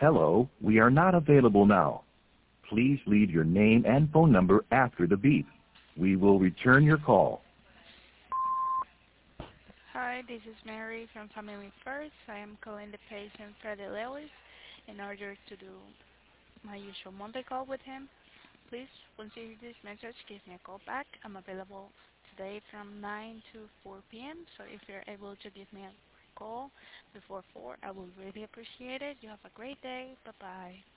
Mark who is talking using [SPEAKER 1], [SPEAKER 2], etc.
[SPEAKER 1] Hello, we are not available now. Please leave your name and phone number after the beep. We will return your call.
[SPEAKER 2] Hi, this is Mary from Family First. I am calling the patient Freddie Lewis in order to do my usual Monday call with him. Please, once you hear this message, give me a call back. I'm available today from 9 to 4 p.m. So if you're able to give me a call before 4, I will really appreciate it. You have a great day. Bye-bye.